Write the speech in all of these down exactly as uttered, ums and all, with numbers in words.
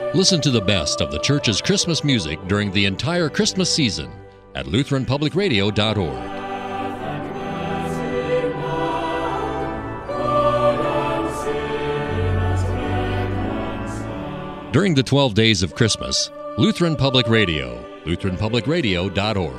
Listen to the best of the church's Christmas music during the entire Christmas season at Lutheran Public Radio dot org. During the twelve days of Christmas, Lutheran Public Radio, Lutheran Public Radio dot org.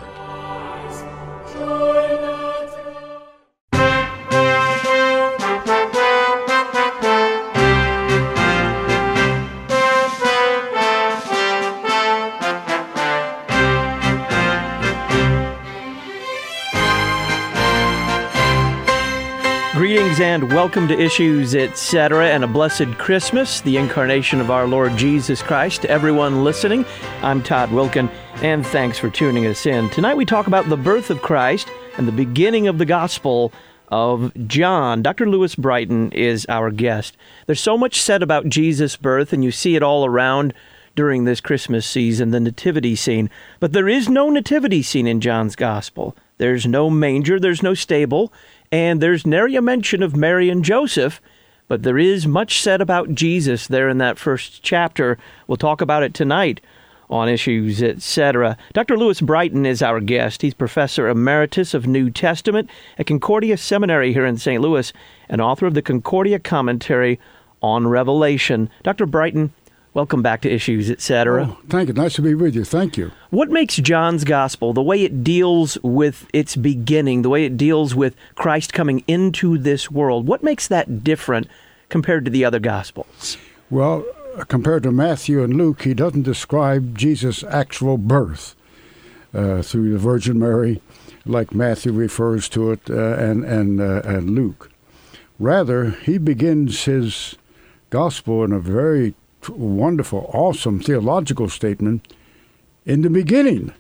Greetings and welcome to Issues, et cetera, and a blessed Christmas, the incarnation of our Lord Jesus Christ. To everyone listening, I'm Todd Wilkin, and thanks for tuning us in. Tonight we talk about the birth of Christ and the beginning of the Gospel of John. Doctor Lewis Brighton is our guest. There's so much said about Jesus' birth, and you see it all around during this Christmas season, the nativity scene. But there is no nativity scene in John's Gospel. There's no manger, there's no stable, and there's nary a mention of Mary and Joseph, but there is much said about Jesus there in that first chapter. We'll talk about it tonight on Issues, et cetera. Doctor Lewis Brighton is our guest. He's Professor Emeritus of New Testament at Concordia Seminary here in Saint Louis and author of the Concordia Commentary on Revelation. Doctor Brighton, welcome back to Issues, et cetera. Oh, thank you. Nice to be with you. Thank you. What makes John's Gospel, the way it deals with its beginning, the way it deals with Christ coming into this world, what makes that different compared to the other Gospels? Well, compared to Matthew and Luke, he doesn't describe Jesus' actual birth uh, through the Virgin Mary, like Matthew refers to it, uh, and, and, uh, and Luke. Rather, he begins his Gospel in a very wonderful, awesome theological statement in the beginning,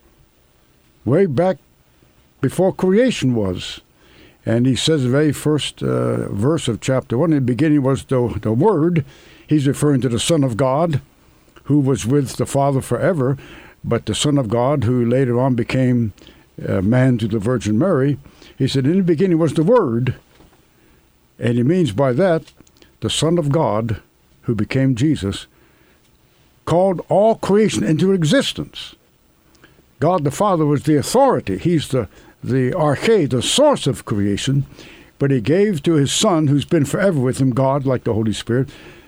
way back before creation was. And he says the very first uh, verse of chapter one, in the beginning was the, the Word. He's referring to the Son of God, who was with the Father forever, but the Son of God, who later on became uh, man to the Virgin Mary. He said, in the beginning was the Word, and he means by that, the Son of God, who became Jesus, called all creation into existence. God the Father was the authority. He's the, the arche, the source of creation, but he gave to his Son, who's been forever with him, God, like the Holy Spirit,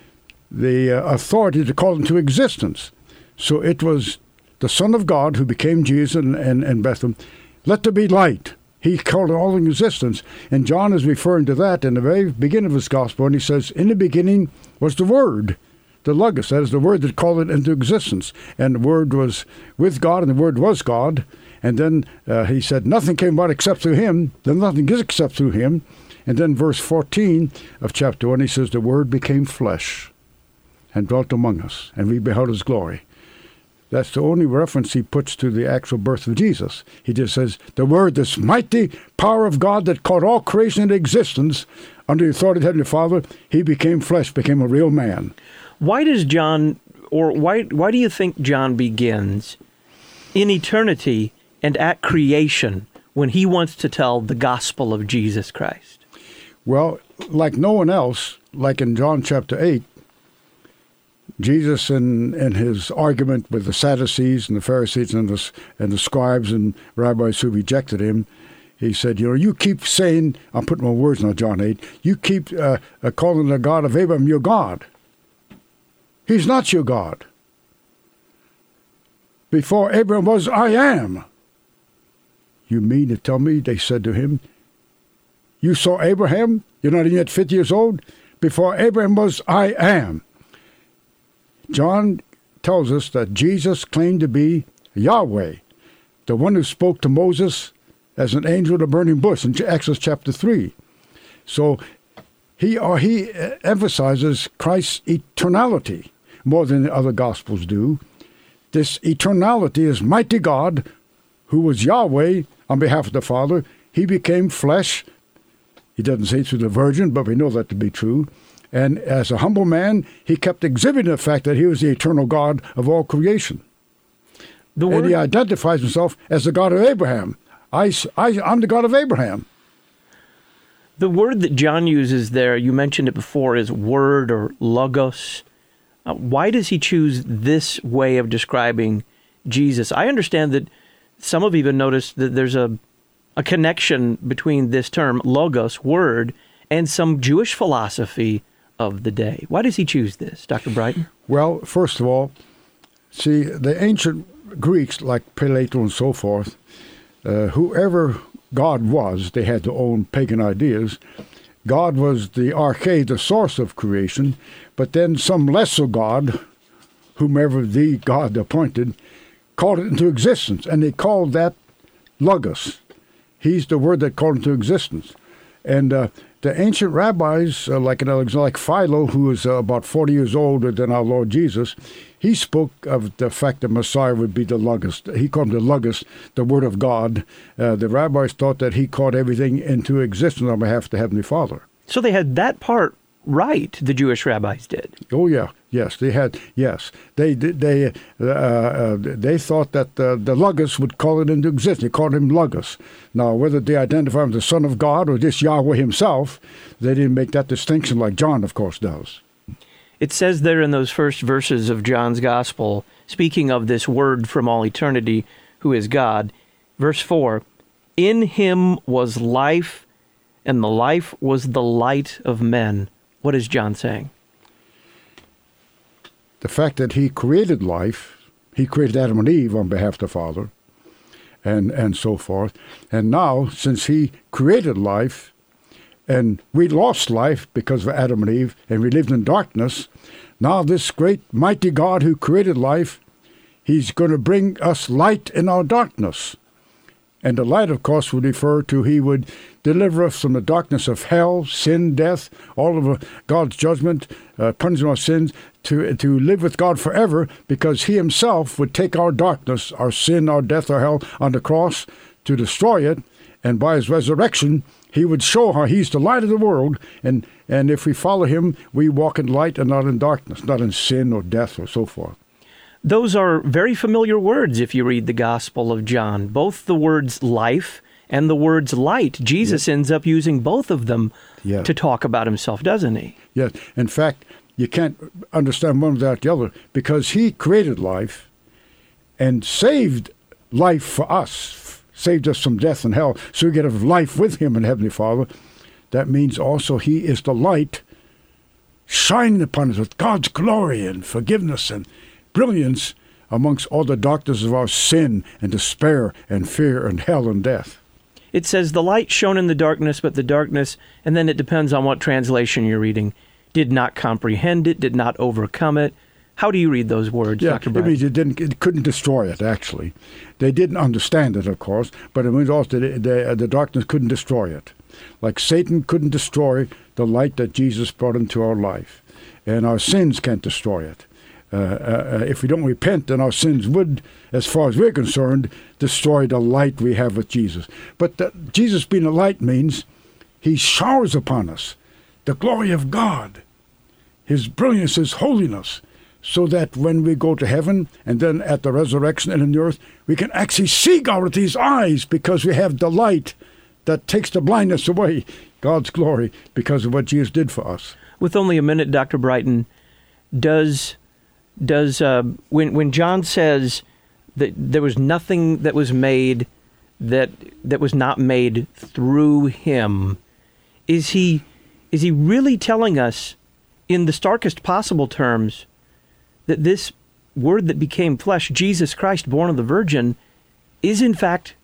the uh, authority to call into existence. So it was the Son of God who became Jesus and, and, and Bethlehem. Let there be light. He called it all in existence. And John is referring to that in the very beginning of his gospel, and he says, in the beginning was the Word, the Logos, that is the Word that called it into existence. And the Word was with God, and the Word was God. And then uh, he said, nothing came about except through him. Then nothing is except through him. And then verse fourteen of chapter one, he says, the Word became flesh and dwelt among us, and we beheld his glory. That's the only reference he puts to the actual birth of Jesus. He just says, the Word, this mighty power of God that called all creation into existence under the authority of Heavenly Father, he became flesh, became a real man. Why does John, or why why do you think John begins in eternity and at creation when he wants to tell the gospel of Jesus Christ? Well, like no one else, like in John chapter eight, Jesus, in, in his argument with the Sadducees and the Pharisees and the, and the scribes and rabbis who rejected him, he said, you know, you keep saying, I'm putting my words in John eight, you keep uh, uh, calling the God of Abraham your God. He's not your God. Before Abraham was, I am. You mean to tell me, they said to him, you saw Abraham? You're not even yet fifty years old? Before Abraham was, I am. John tells us that Jesus claimed to be Yahweh, the one who spoke to Moses as an angel in a burning bush in Exodus chapter three. So he or he emphasizes Christ's eternality more than the other Gospels do. This eternality is mighty God, who was Yahweh on behalf of the Father. He became flesh. He doesn't say through the Virgin, but we know that to be true. And as a humble man, he kept exhibiting the fact that he was the eternal God of all creation. The word, and he identifies himself as the God of Abraham. I, I, I'm the God of Abraham. The word that John uses there, you mentioned it before, is word or logos. Uh, why does he choose this way of describing Jesus? I understand that some have even noticed that there's a, a connection between this term, logos, word, and some Jewish philosophy of the day. Why does he choose this, Doctor Brighton? Well, first of all, see, the ancient Greeks, like Plato and so forth, uh, whoever God was, they had their own pagan ideas. God was the arche, the source of creation, but then some lesser God, whomever the God appointed, called it into existence, and they called that logos. He's the word that called it into existence. And uh, the ancient rabbis, uh, like, like Philo, who was uh, about forty years older than our Lord Jesus, he spoke of the fact that Messiah would be the logos. He called him the logos, the word of God. Uh, the rabbis thought that he called everything into existence on behalf of the Heavenly Father. So they had that part right, the Jewish rabbis did. Oh, yeah. Yes, they had, yes. They they uh, uh, they thought that uh, the logos would call it into existence. They called him logos. Now, whether they identify him as the Son of God or just Yahweh himself, they didn't make that distinction like John, of course, does. It says there in those first verses of John's Gospel, speaking of this word from all eternity, who is God, verse four, in him was life, and the life was the light of men. What is John saying? The fact that he created life, he created Adam and Eve on behalf of the Father, and, and so forth. And now, since he created life, and we lost life because of Adam and Eve, and we lived in darkness, now this great mighty God who created life, he's going to bring us light in our darkness. And the light, of course, would refer to he would deliver us from the darkness of hell, sin, death, all of God's judgment, uh, punishing our sins, to to live with God forever, because he himself would take our darkness, our sin, our death, our hell, on the cross to destroy it. And by his resurrection, he would show how he's the light of the world. And, and if we follow him, we walk in light and not in darkness, not in sin or death or so forth. Those are very familiar words if you read the Gospel of John. Both the words life and the words light. Jesus yes. ends up using both of them yes. to talk about himself, doesn't he? Yes. In fact, you can't understand one without the other, because he created life and saved life for us, saved us from death and hell, so we get a life with him in Heavenly Father. That means also he is the light shining upon us with God's glory and forgiveness and brilliance amongst all the darkness of our sin and despair and fear and hell and death. It says the light shone in the darkness, but the darkness, and then it depends on what translation you're reading, did not comprehend it, did not overcome it. How do you read those words, yeah, Doctor It Bright? means it, didn't, it couldn't destroy it, actually. They didn't understand it, of course, but it means also that the, the darkness couldn't destroy it. Like Satan couldn't destroy the light that Jesus brought into our life, and our sins can't destroy it. Uh, uh, if we don't repent, then our sins would, as far as we're concerned, destroy the light we have with Jesus. But the, Jesus being a light means he showers upon us the glory of God, his brilliance, his holiness, so that when we go to heaven and then at the resurrection and in the earth, we can actually see God with these eyes, because we have the light that takes the blindness away, God's glory, because of what Jesus did for us. With only a minute, Doctor Brighton, does... Does uh, when when John says that there was nothing that was made that that was not made through him, is he is he really telling us in the starkest possible terms that this word that became flesh, Jesus Christ, born of the Virgin, is in fact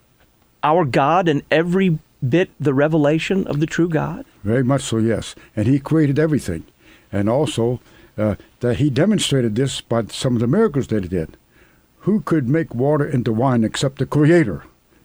our God and every bit the revelation of the true God? Very much so, yes. And he created everything, and also Uh, that he demonstrated this by some of the miracles that he did. Who could make water into wine except the Creator?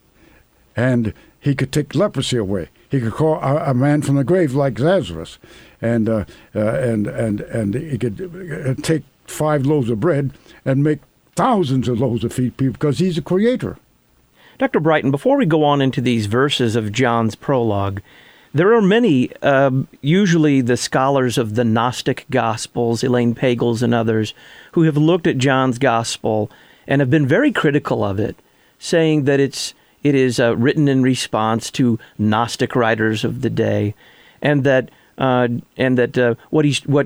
And he could take leprosy away. He could call a, a man from the grave like Lazarus, and uh, uh, and and and he could uh, take five loaves of bread and make thousands of loaves to feed people, because he's a Creator. Doctor Brighton, before we go on into these verses of John's prologue, there are many, uh, usually the scholars of the Gnostic Gospels, Elaine Pagels and others, who have looked at John's Gospel and have been very critical of it, saying that it's it is uh, written in response to Gnostic writers of the day, and that uh, and that uh, what he's what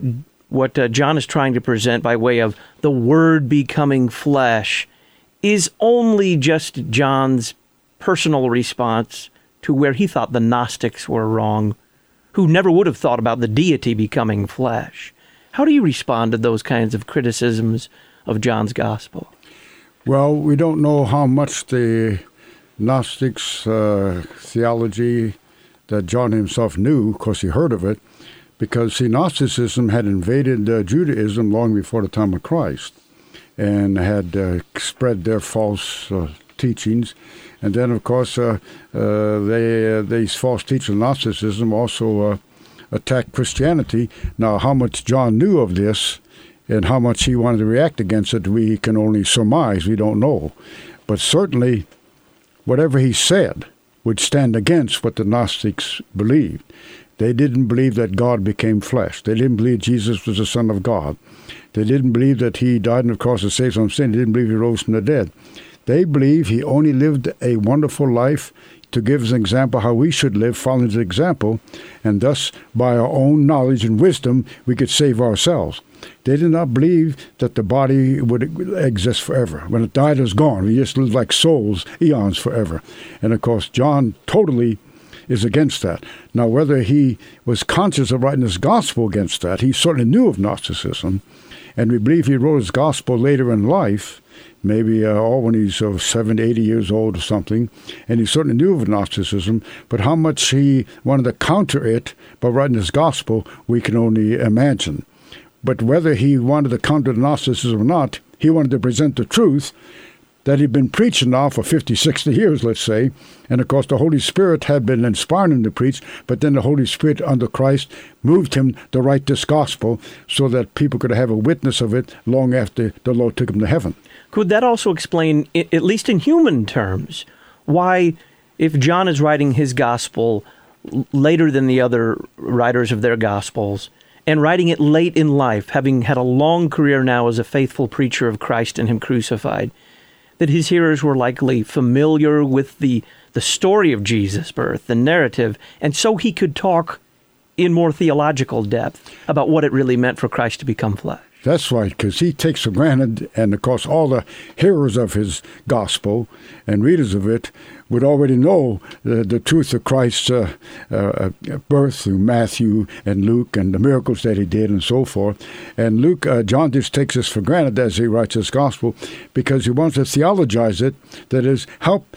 what uh, John is trying to present by way of the Word becoming flesh is only just John's personal response to where he thought the Gnostics were wrong, who never would have thought about the deity becoming flesh. How do you respond to those kinds of criticisms of John's gospel? Well, we don't know how much the Gnostics' uh, theology that John himself knew, of course he heard of it, because see, Gnosticism had invaded uh, Judaism long before the time of Christ and had uh, spread their false uh, teachings. And then, of course, uh, uh, they uh, these false teachers of Gnosticism also uh, attacked Christianity. Now, how much John knew of this and how much he wanted to react against it, we can only surmise. We don't know. But certainly, whatever he said would stand against what the Gnostics believed. They didn't believe that God became flesh. They didn't believe Jesus was the Son of God. They didn't believe that he died on the cross to save some sin. They didn't believe he rose from the dead. They believe he only lived a wonderful life to give us an example how we should live, following his example, and thus, by our own knowledge and wisdom, we could save ourselves. They did not believe that the body would exist forever. When it died, it was gone. We just lived like souls, eons forever. And, of course, John totally is against that. Now, whether he was conscious of writing his gospel against that, he certainly knew of Gnosticism, and we believe he wrote his gospel later in life, maybe uh, all when he's uh, seventy, eighty years old or something, and he certainly knew of Gnosticism, but how much he wanted to counter it by writing his gospel, we can only imagine. But whether he wanted to counter Gnosticism or not, he wanted to present the truth that he'd been preaching now for fifty, sixty years, let's say. And, of course, the Holy Spirit had been inspiring him to preach, but then the Holy Spirit under Christ moved him to write this gospel so that people could have a witness of it long after the Lord took him to heaven. Could that also explain, at least in human terms, why, if John is writing his gospel later than the other writers of their gospels, and writing it late in life, having had a long career now as a faithful preacher of Christ and him crucified, that his hearers were likely familiar with the, the story of Jesus' birth, the narrative, and so he could talk in more theological depth about what it really meant for Christ to become flesh. That's right, because he takes for granted, and of course all the hearers of his gospel and readers of it would already know the, the truth of Christ's uh, uh, birth through Matthew and Luke and the miracles that he did and so forth. And Luke, uh, John just takes this for granted as he writes his gospel because he wants to theologize it, that is, help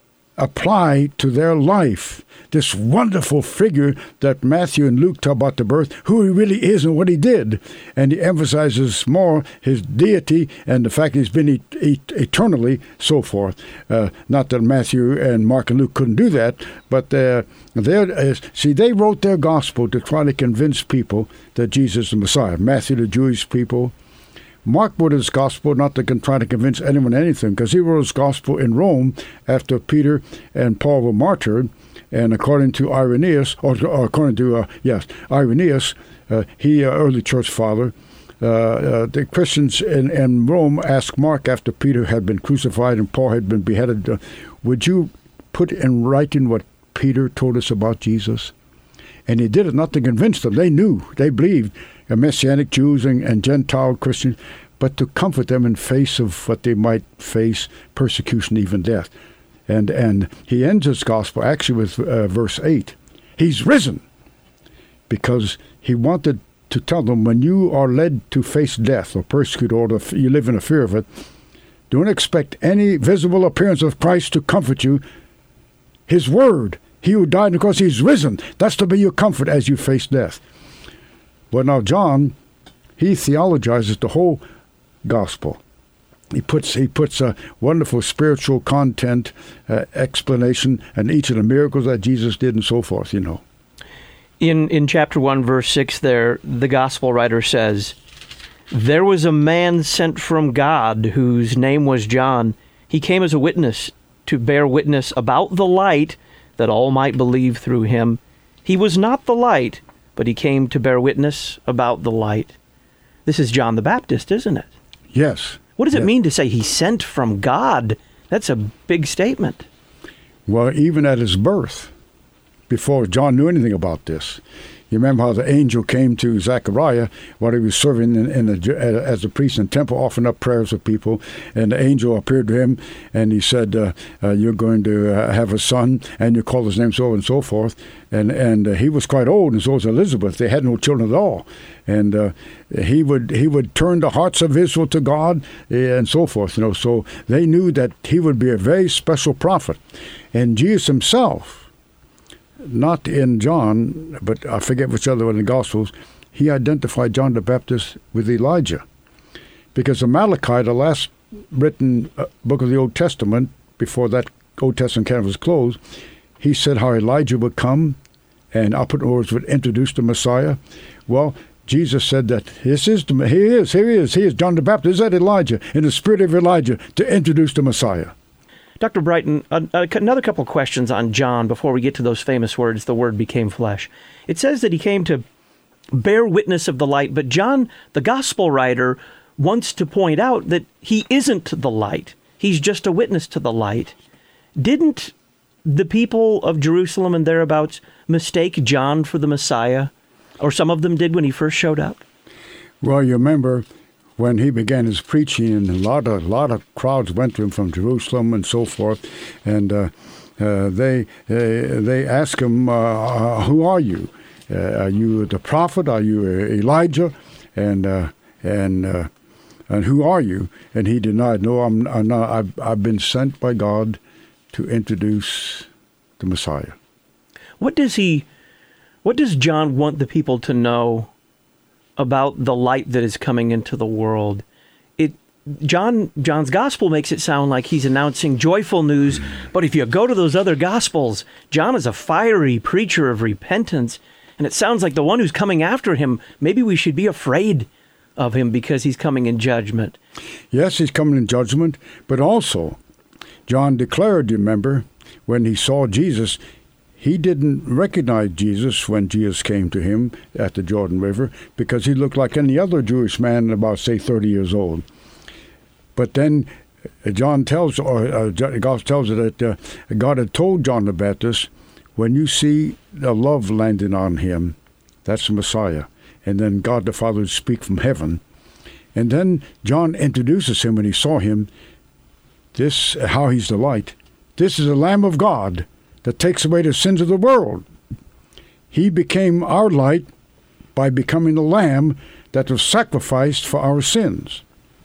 apply to their life this wonderful figure that Matthew and Luke talk about the birth, who he really is and what he did. And he emphasizes more his deity and the fact he's been et- et- eternally, so forth. Uh, not that Matthew and Mark and Luke couldn't do that, but uh, uh, see, they wrote their gospel to try to convince people that Jesus is the Messiah. Matthew, the Jewish people. Mark wrote his gospel not to try to convince anyone anything, because he wrote his gospel in Rome after Peter and Paul were martyred. And according to Irenaeus, or, or according to, uh, yes, Irenaeus, uh, he, uh, early church father, uh, uh, the Christians in, in Rome asked Mark after Peter had been crucified and Paul had been beheaded, uh, would you put in writing what Peter told us about Jesus? And he did it not to convince them. They knew, they believed, uh, Messianic Jews and, and Gentile Christians, but to comfort them in face of what they might face, persecution, even death. And and he ends his gospel actually with uh, verse eight. He's risen, because he wanted to tell them, when you are led to face death or persecute or to, you live in a fear of it, don't expect any visible appearance of Christ to comfort you. His word, he who died because he's risen, that's to be your comfort as you face death. Well, now John, he theologizes the whole gospel. He puts he puts a wonderful spiritual content, uh, explanation, and each of the miracles that Jesus did and so forth, you know. In in chapter one, verse six there, the gospel writer says, "There was a man sent from God whose name was John. He came as a witness to bear witness about the light, that all might believe through him. He was not the light, but he came to bear witness about the light." This is John the Baptist, isn't it? Yes. What does it yes. mean to say he sent from God? That's a big statement. Well, even at his birth, before John knew anything about this. You remember how the angel came to Zechariah while he was serving in, in the, as a priest in the temple, offering up prayers for people. And the angel appeared to him, and he said, uh, uh, you're going to uh, have a son, and you call his name so and so forth. And and uh, he was quite old, and so was Elizabeth. They had no children at all. And uh, he would he would turn the hearts of Israel to God, and so forth. You know, so they knew that he would be a very special prophet. And Jesus himself, not in John, but I forget which other one in the Gospels, he identified John the Baptist with Elijah. Because in Malachi, the last written book of the Old Testament, before that Old Testament canon was closed, he said how Elijah would come and, up in words, would introduce the Messiah. Well, Jesus said that this is the, he is, here he is, he is John the Baptist, is that Elijah, in the spirit of Elijah, to introduce the Messiah. Doctor Brighton, uh, another couple of questions on John before we get to those famous words, the Word became flesh. It says that he came to bear witness of the light, but John, the gospel writer, wants to point out that he isn't the light. He's just a witness to the light. Didn't the people of Jerusalem and thereabouts mistake John for the Messiah? Or some of them did when he first showed up? Well, you remember when he began his preaching, and a lot of a lot of crowds went to him from Jerusalem and so forth, and uh, uh, they uh, they asked him, uh, "Who are you? Uh, are you the prophet? Are you Elijah? And uh, and uh, and who are you?" And he denied, "No, I'm, I'm not. I've, I've been sent by God to introduce the Messiah." What does he? What does John want the people to know about the light that is coming into the world? It John John's gospel makes it sound like he's announcing joyful news, but if you go to those other gospels, John is a fiery preacher of repentance, and it sounds like the one who's coming after him, maybe we should be afraid of him because he's coming in judgment. Yes, he's coming in judgment, but also John declared, remember, when he saw Jesus, he didn't recognize Jesus when Jesus came to him at the Jordan River because he looked like any other Jewish man about, say, thirty years old. But then John tells, or uh, God tells us that uh, God had told John the Baptist, when you see the love landing on him, that's the Messiah. And then God the Father would speak from heaven. And then John introduces him when he saw him, this, how he's the light. This is the Lamb of God that takes away the sins of the world. He became our light by becoming the lamb that was sacrificed for our sins.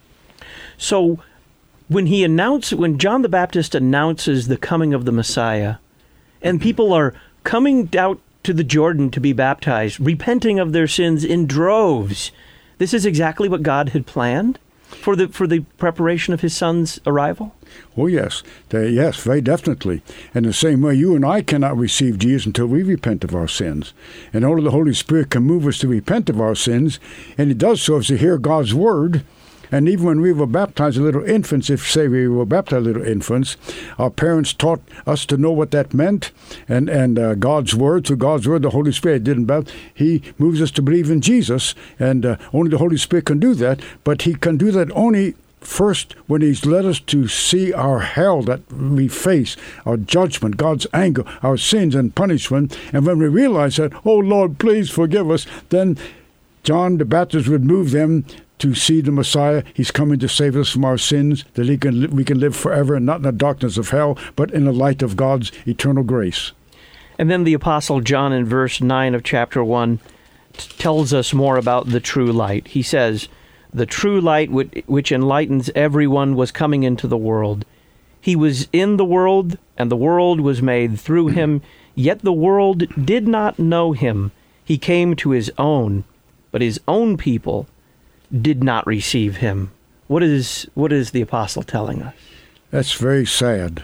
So when he announced, when John the Baptist announces the coming of the Messiah, and people are coming out to the Jordan to be baptized, repenting of their sins in droves, this is exactly what God had planned for the for the preparation of his son's arrival? Oh, yes. They, yes, very definitely. In the same way, you and I cannot receive Jesus until we repent of our sins. And only the Holy Spirit can move us to repent of our sins, and he does so as to hear God's word. And even when we were baptized as little infants, if, say, we were baptized as little infants, our parents taught us to know what that meant. And, and uh, God's word, through God's word, the Holy Spirit didn't baptize. He moves us to believe in Jesus, and uh, only the Holy Spirit can do that. But he can do that only first when he's led us to see our hell that we face, our judgment, God's anger, our sins and punishment. And when we realize that, oh, Lord, please forgive us, then John the Baptist would move them to see the Messiah. He's coming to save us from our sins, that he can we can live forever, not in the darkness of hell, but in the light of God's eternal grace. And then the Apostle John in verse nine of chapter one t- tells us more about the true light. He says, "The true light which enlightens everyone was coming into the world. He was in the world, and the world was made through him, yet the world did not know him. He came to his own, but his own people did not receive him." What is what is the apostle telling us? That's very sad,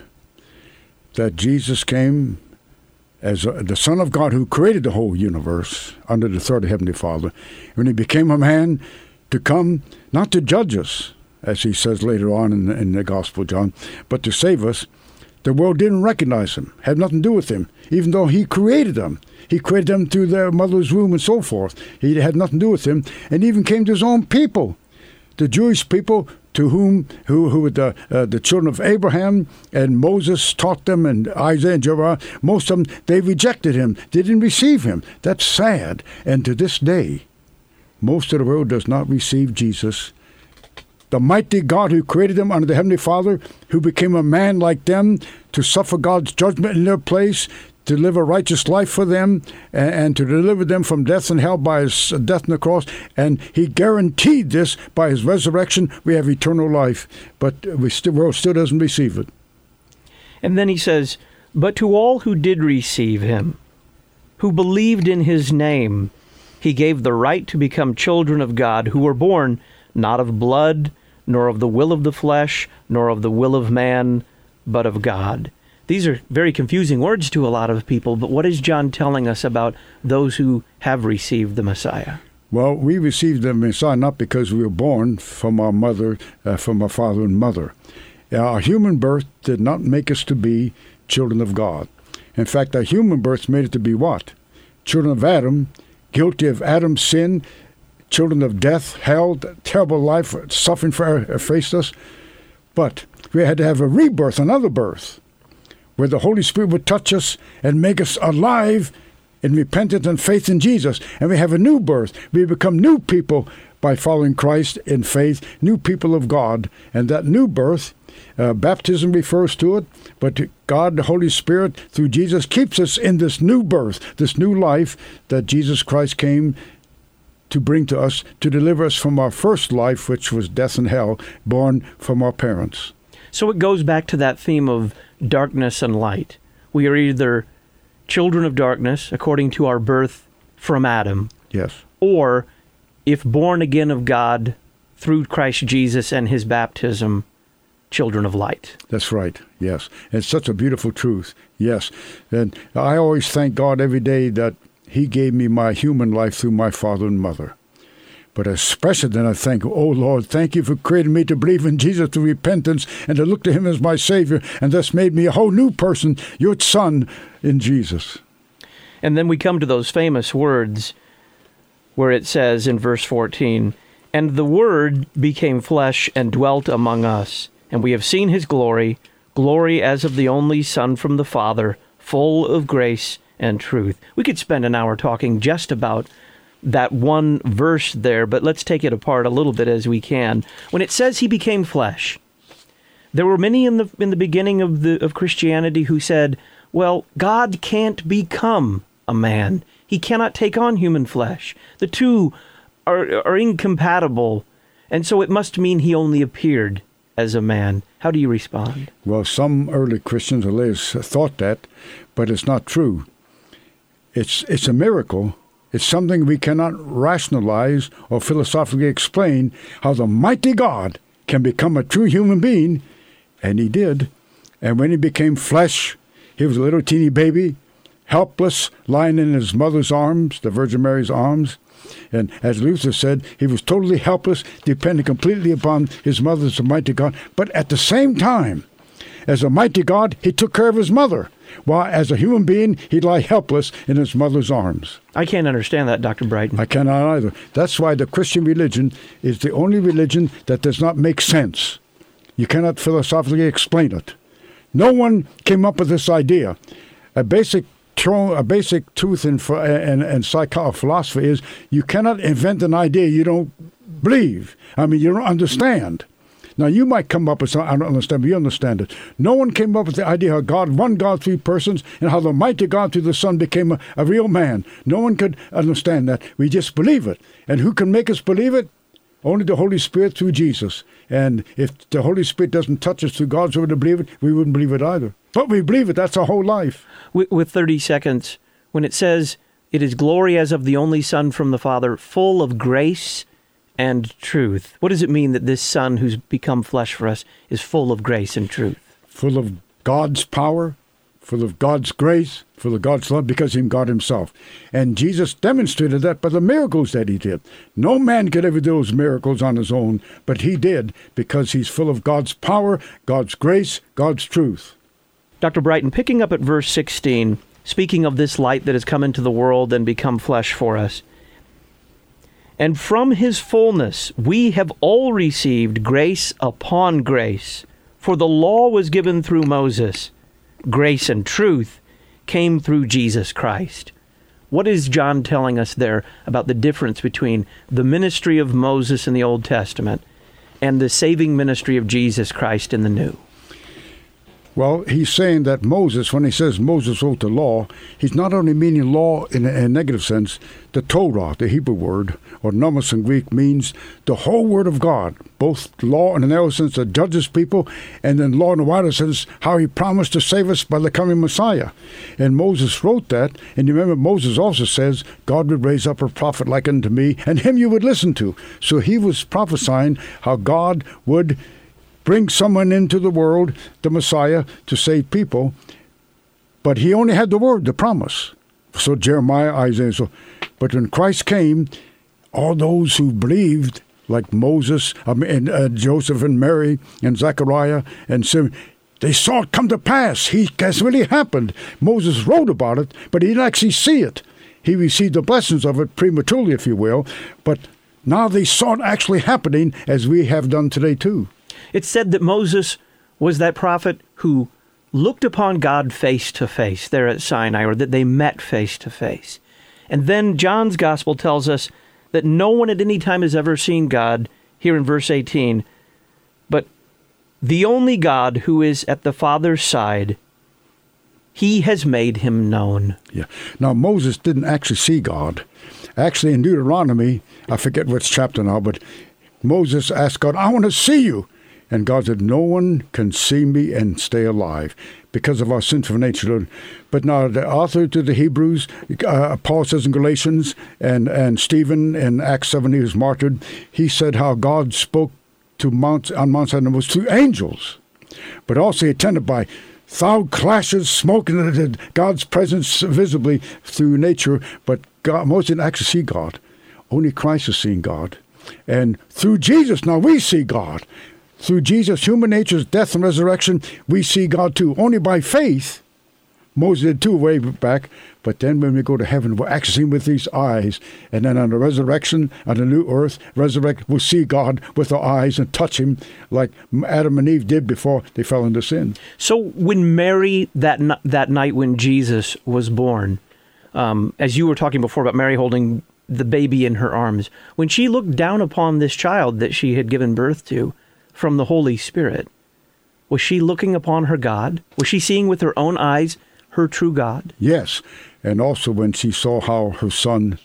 that Jesus came as a, the Son of God who created the whole universe under the third Heavenly Father. When he became a man, to come not to judge us, as he says later on in the, in the Gospel of John, but to save us. The world didn't recognize him, had nothing to do with him, even though he created them. He created them through their mother's womb and so forth. He had nothing to do with him, and even came to his own people. The Jewish people to whom who who the uh, the children of Abraham and Moses taught them, and Isaiah and Jeremiah, most of them, they rejected him, they didn't receive him. That's sad. And to this day, most of the world does not receive Jesus. The mighty God who created them under the Heavenly Father, who became a man like them to suffer God's judgment in their place, to live a righteous life for them, and, and to deliver them from death and hell by his death on the cross. And he guaranteed this by his resurrection. We have eternal life, but we still, the world still doesn't receive it. And then he says, but to all who did receive him, who believed in his name, he gave the right to become children of God, who were born not of blood, nor of the will of the flesh, nor of the will of man, but of God. These are very confusing words to a lot of people, but what is John telling us about those who have received the Messiah? Well, we received the Messiah not because we were born from our mother, uh, from our father and mother. Our human birth did not make us to be children of God. In fact, our human birth made it to be what? Children of Adam, guilty of Adam's sin, children of death, hell, terrible life, suffering for faced us. But we had to have a rebirth, another birth, where the Holy Spirit would touch us and make us alive in repentance and faith in Jesus. And we have a new birth. We become new people by following Christ in faith, new people of God. And that new birth, uh, baptism refers to it, but God, the Holy Spirit, through Jesus, keeps us in this new birth, this new life that Jesus Christ came to bring to us, to deliver us from our first life, which was death and hell, born from our parents. So it goes back to that theme of darkness and light. We are either children of darkness, according to our birth from Adam. Yes. Or, if born again of God through Christ Jesus and his baptism, children of light. That's right, yes. It's such a beautiful truth, yes. And I always thank God every day that he gave me my human life through my father and mother. But especially then I thank, oh Lord, thank you for creating me to believe in Jesus through repentance and to look to him as my Savior, and thus made me a whole new person, your son in Jesus. And then we come to those famous words where it says in verse fourteen, and the Word became flesh and dwelt among us, and we have seen his glory, glory as of the only Son from the Father, full of grace and truth. We could spend an hour talking just about that one verse there, but let's take it apart a little bit as we can. When it says he became flesh, there were many in the in the beginning of the of Christianity who said, well, God can't become a man. He cannot take on human flesh. The two are are incompatible, and so it must mean he only appeared as a man. How do you respond? Well, some early Christians at least thought that, but it's not true. It's it's a miracle. It's something we cannot rationalize or philosophically explain, how the mighty God can become a true human being, and he did. And when he became flesh, he was a little teeny baby, helpless, lying in his mother's arms, the Virgin Mary's arms. And as Luther said, he was totally helpless, dependent completely upon his mother as a mighty God. But at the same time, as a mighty God, he took care of his mother, while as a human being, he'd lie helpless in his mother's arms. I can't understand that, Doctor Brighton. I cannot either. That's why the Christian religion is the only religion that does not make sense. You cannot philosophically explain it. No one came up with this idea. A basic a basic truth in, in, in psychology, philosophy is you cannot invent an idea you don't believe. I mean, you don't understand. Now, you might come up with something, I don't understand, but you understand it. No one came up with the idea how God, one God, three persons, and how the mighty God through the Son became a, a real man. No one could understand that. We just believe it. And who can make us believe it? Only the Holy Spirit through Jesus. And if the Holy Spirit doesn't touch us through God's word to believe it, we wouldn't believe it either. But we believe it. That's our whole life. With, with thirty seconds, when it says, it is glory as of the only Son from the Father, full of grace and truth. What does it mean that this Son who's become flesh for us is full of grace and truth? Full of God's power, full of God's grace, full of God's love, because He's God himself. And Jesus demonstrated that by the miracles that he did. No man could ever do those miracles on his own, but he did because he's full of God's power, God's grace, God's truth. Doctor Brighton, picking up at verse sixteen, speaking of this light that has come into the world and become flesh for us, And from his fullness we have all received grace upon grace. For the law was given through Moses. Grace and truth came through Jesus Christ. What is John telling us there about the difference between the ministry of Moses in the Old Testament and the saving ministry of Jesus Christ in the New? Well, he's saying that Moses, when he says Moses wrote the law, he's not only meaning law in a, in a negative sense. The Torah, the Hebrew word, or nomos in Greek, means the whole word of God, both law in the narrow sense that judges people, and then law in the wider sense, how he promised to save us by the coming Messiah. And Moses wrote that, and you remember Moses also says, God would raise up a prophet like unto me, and him you would listen to. So he was prophesying how God would bring someone into the world, the Messiah, to save people. But he only had the word, the promise. So Jeremiah, Isaiah, so. But when Christ came, all those who believed, like Moses, um, and uh, Joseph and Mary and Zechariah and Simeon, they saw it come to pass. He has really happened. Moses wrote about it, but he didn't actually see it. He received the blessings of it prematurely, if you will. But now they saw it actually happening, as we have done today too. It's said that Moses was that prophet who looked upon God face to face there at Sinai, or that they met face to face. And then John's gospel tells us that no one at any time has ever seen God, here in verse eighteen, but the only God who is at the Father's side, he has made him known. Yeah. Now, Moses didn't actually see God. Actually, in Deuteronomy, I forget which chapter now, but Moses asked God, I want to see you. And God said, no one can see me and stay alive because of our sinful nature. But now the author to the Hebrews, uh, Paul says in Galatians, and, and Stephen in Acts seven, he was martyred. He said how God spoke to Mount, on Mount Sinai was through angels, but also attended by loud clashes, smoke, and God's presence visibly through nature. But God, Moses didn't actually see God. Only Christ has seen God. And through Jesus, now we see God. Through Jesus' human nature's death and resurrection, we see God too. Only by faith, Moses did too way back, but then when we go to heaven, we'll actually see him with these eyes. And then on the resurrection, on the new earth, resurrect, we'll see God with our eyes and touch him like Adam and Eve did before they fell into sin. So when Mary, that, that night when Jesus was born, um, as you were talking before about Mary holding the baby in her arms, when she looked down upon this child that she had given birth to, from the Holy Spirit, was she looking upon her God? Was she seeing with her own eyes her true God? Yes, and also when she saw how her son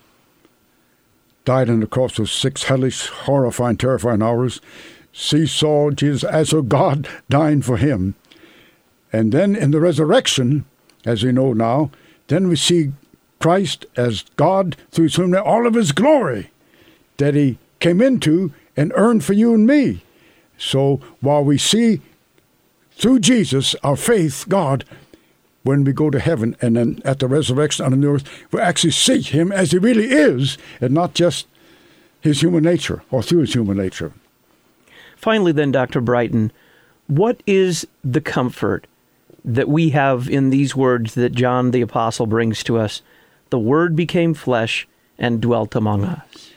died on the cross for six hellish, horrifying, terrifying hours, she saw Jesus as her God dying for him. And then in the resurrection, as we know now, then we see Christ as God through whom all of his glory that he came into and earned for you and me. So while we see through Jesus, our faith, God, when we go to heaven and then at the resurrection on the new earth, we actually see him as he really is and not just his human nature or through his human nature. Finally then, Doctor Brighton, what is the comfort that we have in these words that John the Apostle brings to us? The Word became flesh and dwelt among us.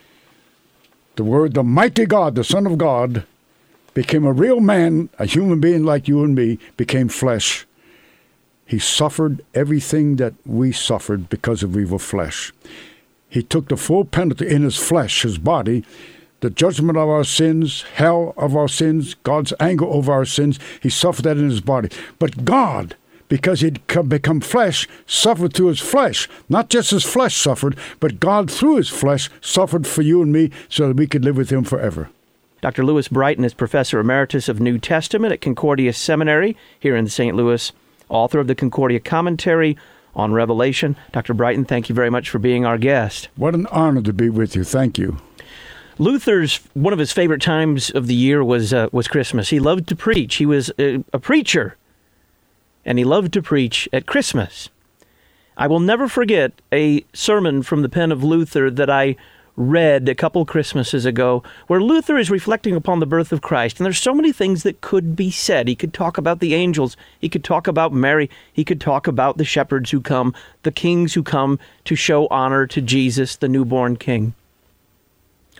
The Word, the mighty God, the Son of God, became a real man, a human being like you and me, became flesh. He suffered everything that we suffered because of evil flesh. He took the full penalty in his flesh, his body, the judgment of our sins, hell of our sins, God's anger over our sins. He suffered that in his body. But God, because he'd become flesh, suffered through his flesh. Not just his flesh suffered, but God through his flesh suffered for you and me so that we could live with him forever. Doctor Louis Brighton is Professor Emeritus of New Testament at Concordia Seminary here in Saint Louis, author of the Concordia Commentary on Revelation. Doctor Brighton, thank you very much for being our guest. What an honor to be with you. Thank you. Luther's, one of his favorite times of the year was uh, was Christmas. He loved to preach. He was a, a preacher, and he loved to preach at Christmas. I will never forget a sermon from the pen of Luther that I read a couple Christmases ago, where Luther is reflecting upon the birth of Christ. And there's so many things that could be said. He could talk about the angels. He could talk about Mary. He could talk about the shepherds who come, the kings who come to show honor to Jesus, the newborn king.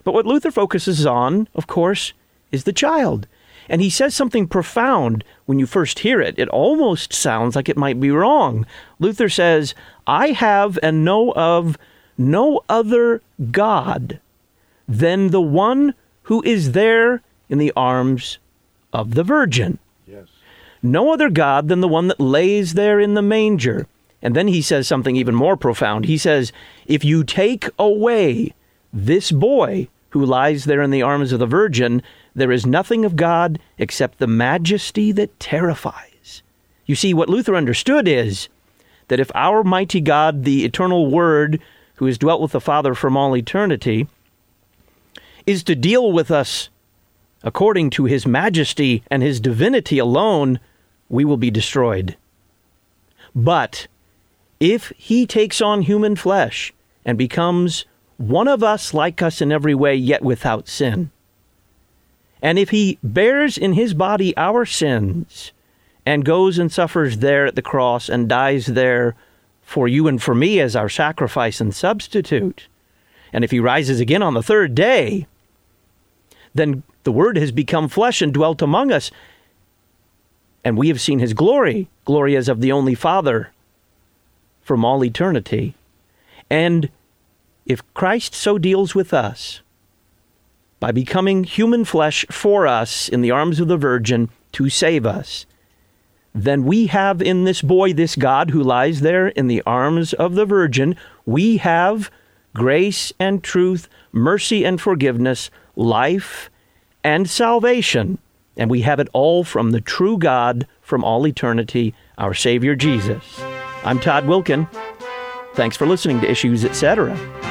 But what Luther focuses on, of course, is the child. And he says something profound when you first hear it. It almost sounds like it might be wrong. Luther says, I have and know of no other God than the one who is there in the arms of the Virgin. Yes. No other God than the one that lays there in the manger. And then he says something even more profound. He says, if you take away this boy who lies there in the arms of the Virgin, there is nothing of God except the majesty that terrifies. You see, what Luther understood is that if our mighty God, the eternal Word, who has dwelt with the Father from all eternity, is to deal with us according to his majesty and his divinity alone, we will be destroyed. But if he takes on human flesh and becomes one of us, like us in every way, yet without sin, and if he bears in his body our sins and goes and suffers there at the cross and dies there for you and for me as our sacrifice and substitute, and if he rises again on the third day, then the Word has become flesh and dwelt among us, and we have seen his glory, glory as of the only Father from all eternity. And if Christ so deals with us, by becoming human flesh for us in the arms of the Virgin to save us, then we have in this boy, this God who lies there in the arms of the Virgin, we have grace and truth, mercy and forgiveness, life and salvation. And we have it all from the true God from all eternity, our Savior Jesus. I'm Todd Wilkin. Thanks for listening to Issues, et cetera.